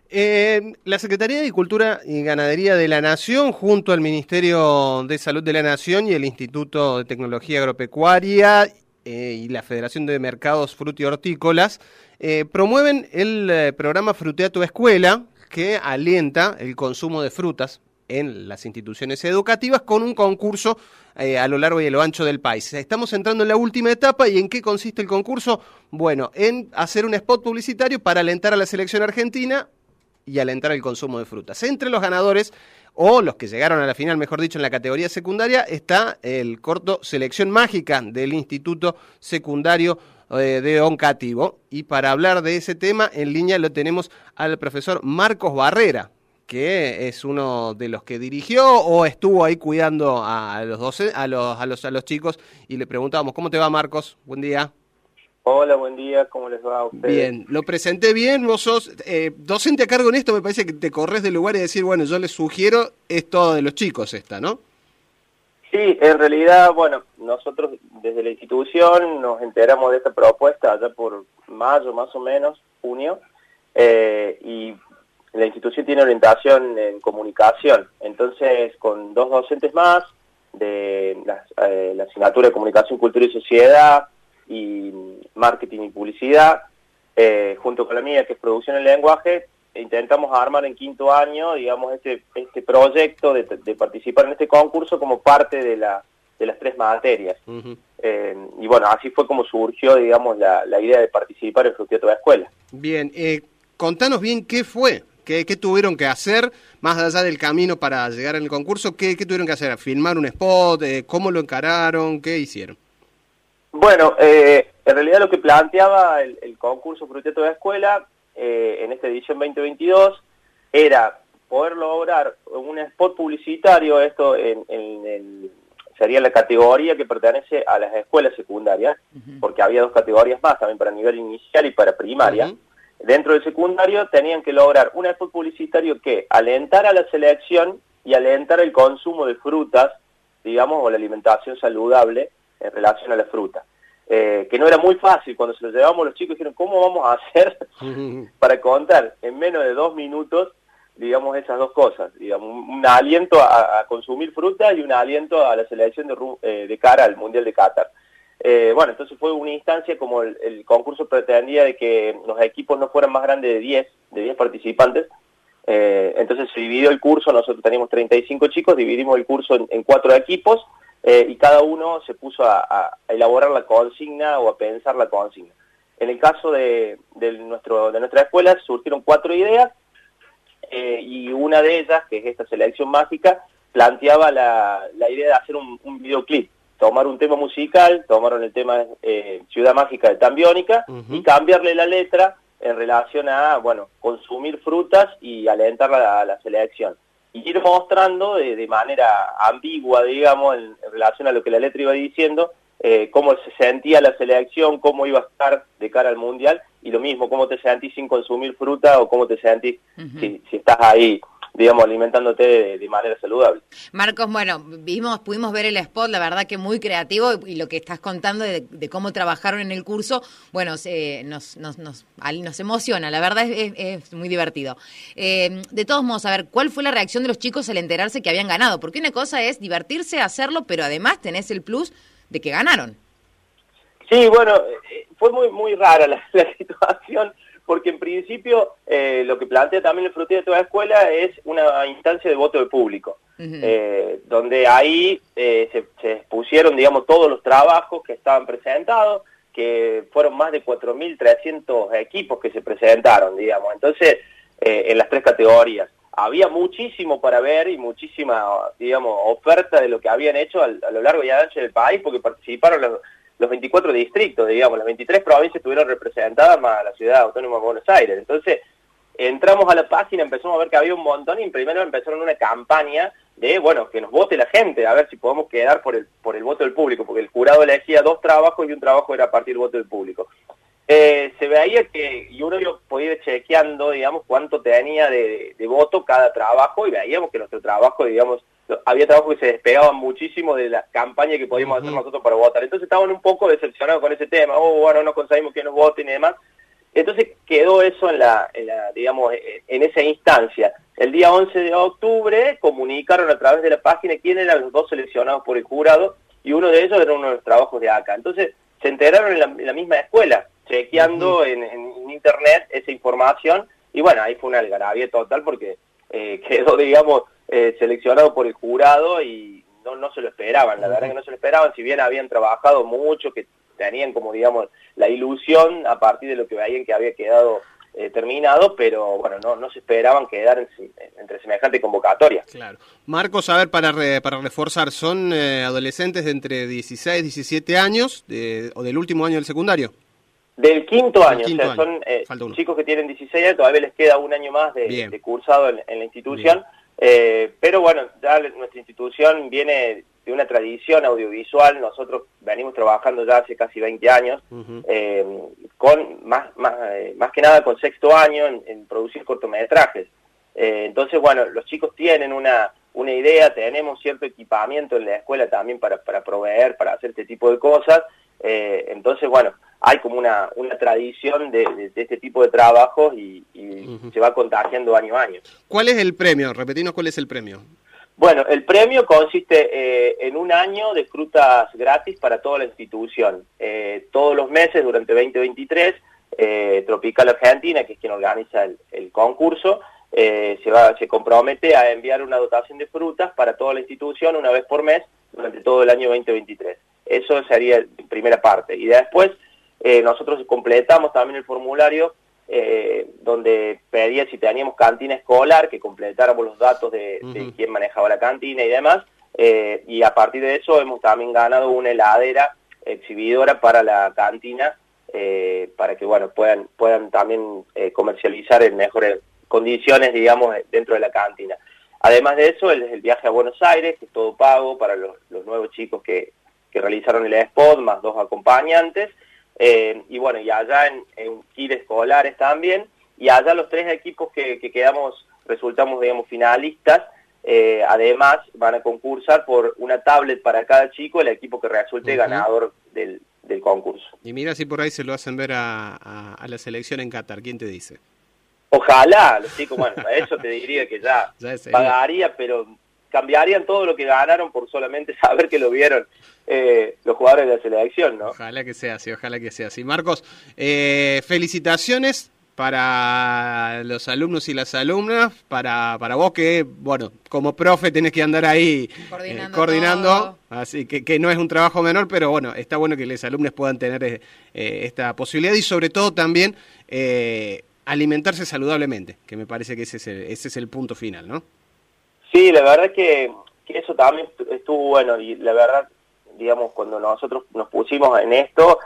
La Secretaría de Agricultura y Ganadería de la Nación, junto al Ministerio de Salud de la Nación y el Instituto de Tecnología Agropecuaria y la Federación de Mercados Frutihortícolas, promueven el programa Frutea tu Escuela, que alienta el consumo de frutas en las instituciones educativas con un concurso a lo largo y a lo ancho del país. Estamos entrando en la última etapa. ¿Y en qué consiste el concurso? Bueno, en hacer un spot publicitario para alentar a la selección argentina y alentar el consumo de frutas. Entre los ganadores, o los que llegaron a la final, mejor dicho, en la categoría secundaria, está el corto Selección Mágica del Instituto Secundario de Oncativo. Y para hablar de ese tema, en línea lo tenemos al profesor Marcos Barrera, que es uno de los que dirigió o estuvo ahí cuidando a los chicos, y le preguntábamos, ¿cómo te va, Marcos? Buen día. Hola, buen día, ¿cómo les va a ustedes? Bien, lo presenté bien, vos sos docente a cargo en esto, me parece que te corres del lugar y decir, bueno, yo les sugiero, es todo de los chicos esta, ¿no? Sí, en realidad, bueno, nosotros desde la institución nos enteramos de esta propuesta allá por mayo, más o menos, junio, y la institución tiene orientación en comunicación, entonces con 2 docentes más de la asignatura de Comunicación, Cultura y Sociedad, y Marketing y Publicidad, junto con la mía, que es Producción en Lenguaje, intentamos armar en quinto año, digamos, este proyecto de participar en este concurso como parte de las 3 materias. Uh-huh. Y bueno, así fue como surgió, digamos, la idea de participar en Frutea tu Escuela. Bien, contanos bien qué fue, qué tuvieron que hacer, más allá del camino para llegar al concurso, qué tuvieron que hacer, filmar un spot, cómo lo encararon, qué hicieron. Bueno, en realidad lo que planteaba el concurso Frutea tu Escuela en esta edición 2022 era poder lograr un spot publicitario, esto sería la categoría que pertenece a las escuelas secundarias, uh-huh, porque había 2 categorías más, también para nivel inicial y para primaria. Uh-huh. Dentro del secundario tenían que lograr un spot publicitario que alentara a la selección y alentara el consumo de frutas, digamos, o la alimentación saludable en relación a la fruta. Que no era muy fácil. Cuando se lo llevamos los chicos dijeron, ¿cómo vamos a hacer para contar en menos de 2 minutos, digamos, esas 2 cosas? Digamos, un aliento a consumir fruta y un aliento a la selección de cara al Mundial de Qatar. Bueno, entonces fue una instancia como el concurso pretendía de que los equipos no fueran más grandes de 10 participantes. Entonces se dividió el curso, nosotros teníamos 35 chicos, dividimos el curso en 4 equipos, y cada uno se puso a elaborar la consigna o a pensar la consigna. En el caso de nuestra escuela surgieron 4 ideas, y una de ellas, que es esta Selección Mágica, planteaba la idea de hacer un videoclip, tomar un tema musical, tomaron el tema Ciudad Mágica de Tambiónica, uh-huh, y cambiarle la letra en relación a, bueno, consumir frutas y alentar a la selección. Y ir mostrando de manera ambigua, digamos, en relación a lo que la letra iba diciendo, cómo se sentía la selección, cómo iba a estar de cara al Mundial, y lo mismo, cómo te sentís sin consumir fruta o cómo te sentís, uh-huh, si estás ahí, digamos, alimentándote de manera saludable. Marcos, bueno, pudimos ver el spot, la verdad que muy creativo, y lo que estás contando de cómo trabajaron en el curso, bueno, nos emociona, la verdad es muy divertido. De todos modos, a ver, ¿cuál fue la reacción de los chicos al enterarse que habían ganado? Porque una cosa es divertirse, hacerlo, pero además tenés el plus de que ganaron. Sí, bueno, fue muy rara la situación, porque en principio lo que plantea también el Frutea tu Escuela es una instancia de voto de público, uh-huh, donde ahí se expusieron, digamos, todos los trabajos que estaban presentados, que fueron más de 4.300 equipos que se presentaron, digamos. Entonces, en las 3 categorías. Había muchísimo para ver y muchísima, digamos, oferta de lo que habían hecho a lo largo y ancho del país, porque participaron los 24 distritos, digamos, las 23 provincias estuvieron representadas más la Ciudad Autónoma de Buenos Aires. Entonces, entramos a la página, empezamos a ver que había un montón, y primero empezaron una campaña de, bueno, que nos vote la gente, a ver si podemos quedar por el voto del público, porque el jurado elegía 2 trabajos y un trabajo era a partir del voto del público. Se veía que, y uno podía ir chequeando, digamos, cuánto tenía de voto cada trabajo, y veíamos que nuestro trabajo, digamos, había trabajos que se despegaban muchísimo de la campaña que podíamos, uh-huh, hacer nosotros para votar. Entonces estaban un poco decepcionados con ese tema, bueno, no conseguimos que nos voten y demás. Entonces quedó eso digamos, en esa instancia. El día 11 de octubre comunicaron a través de la página quién eran los 2 seleccionados por el jurado, y uno de ellos era uno de los trabajos de ACA. Entonces se enteraron en la misma escuela, chequeando en internet esa información, y bueno, ahí fue una algarabía total porque quedó, digamos, seleccionado por el jurado y no se lo esperaban, la verdad que no se lo esperaban, si bien habían trabajado mucho, que tenían como, digamos, la ilusión a partir de lo que veían que había quedado terminado, pero bueno, no se esperaban quedar entre semejante convocatoria. Claro. Marcos, a ver, para reforzar, ¿son adolescentes de entre 16 y 17 años o del último año del secundario? Del quinto año, o sea, son chicos que tienen 16 años, todavía les queda un año más de cursado en la institución, pero bueno, ya nuestra institución viene de una tradición audiovisual. Nosotros venimos trabajando ya hace casi 20 años, con más que nada con sexto año en producir cortometrajes. Entonces, bueno, los chicos tienen una idea, tenemos cierto equipamiento en la escuela también para proveer, para hacer este tipo de cosas. Entonces, bueno, hay como una tradición de este tipo de trabajos y se va contagiando año a año. ¿Cuál es el premio? Repetinos cuál es el premio. Bueno, el premio consiste en un año de frutas gratis para toda la institución. Todos los meses, durante 2023, Tropical Argentina, que es quien organiza el concurso, se compromete a enviar una dotación de frutas para toda la institución una vez por mes durante todo el año 2023. Eso sería la primera parte. Y después nosotros completamos también el formulario donde pedía si teníamos cantina escolar, que completáramos los datos de quién manejaba la cantina y demás, y a partir de eso hemos también ganado una heladera exhibidora para la cantina, para que bueno puedan también comercializar en mejores condiciones, digamos, dentro de la cantina. Además de eso, el viaje a Buenos Aires, que es todo pago para los nuevos chicos que realizaron el spot, más 2 acompañantes, y bueno, y allá en kit escolares también, y allá los 3 equipos que resultamos, digamos, finalistas, además van a concursar por una tablet para cada chico, el equipo que resulte ganador del concurso. Y mira si por ahí se lo hacen ver a la selección en Qatar, ¿quién te dice? Ojalá, los chicos, bueno, a eso te diría que ya pagaría, pero cambiarían todo lo que ganaron por solamente saber que lo vieron los jugadores de la selección, ¿no? Ojalá que sea así, ojalá que sea así. Marcos, felicitaciones para los alumnos y las alumnas, para vos que, bueno, como profe tenés que andar ahí coordinando, así que no es un trabajo menor, pero bueno, está bueno que los alumnos puedan tener esta posibilidad y sobre todo también alimentarse saludablemente, que me parece que ese es el punto final, ¿no? Sí, la verdad que eso también estuvo bueno, y la verdad, digamos, cuando nosotros nos pusimos en esto,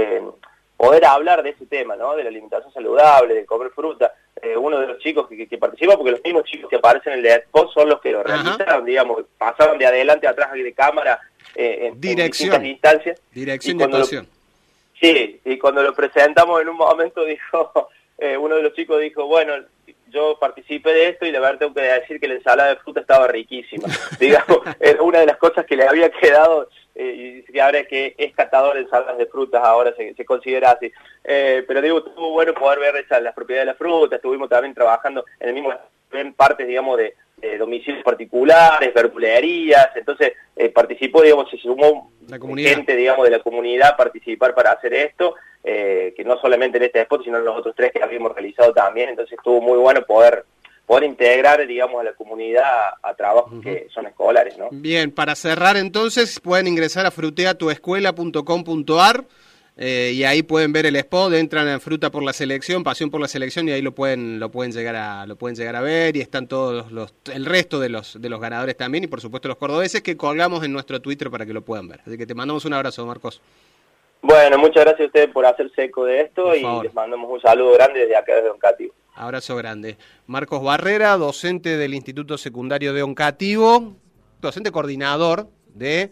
poder hablar de ese tema, ¿no? De la alimentación saludable, de comer fruta. Uno de los chicos que participa, porque los mismos chicos que aparecen en el spot son los que lo realizaron, digamos, pasaron de adelante a atrás de cámara en distintas instancias. Dirección de actuación. Sí, y cuando lo presentamos en un momento dijo, uno de los chicos dijo, bueno, yo participé de esto y la verdad tengo que decir que la ensalada de fruta estaba riquísima. Digamos, es una de las cosas que le había quedado, y que ahora es que es catador de ensaladas de frutas, ahora se considera así. Pero digo, estuvo bueno poder ver las propiedades de la fruta, estuvimos también trabajando en partes, digamos, de domicilios particulares, verdulerías, entonces participó, digamos, se sumó gente, digamos, de la comunidad a participar para hacer esto, que no solamente en este spot, sino en los otros 3 que habíamos realizado también, entonces estuvo muy bueno poder integrar, digamos, a la comunidad a trabajos que son escolares, ¿no? Bien, para cerrar entonces, pueden ingresar a fruteatuescuela.com.ar y ahí pueden ver el spot, entran en Fruta por la Selección, Pasión por la Selección, y ahí lo pueden llegar a ver, y están todos el resto de los ganadores también, y por supuesto los cordobeses que colgamos en nuestro Twitter para que lo puedan ver. Así que te mandamos un abrazo, Marcos. Bueno, muchas gracias a ustedes por hacerse eco de esto, y les mandamos un saludo grande desde acá, desde Oncativo. Abrazo grande. Marcos Barrera, docente del Instituto Secundario de Oncativo, docente coordinador de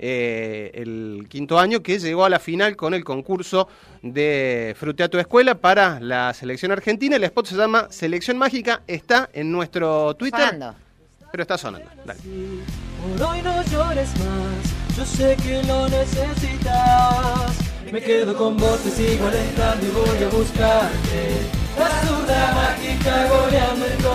el quinto año, que llegó a la final con el concurso de Frutea tu Escuela para la selección argentina. El spot se llama Selección Mágica, está en nuestro Twitter. Sonando. Pero está sonando. Dale. Por hoy no llores más, yo sé que lo necesitas. Me quedo con vos, te sigo alentando y voy a buscarte. La zurda mágica goleando en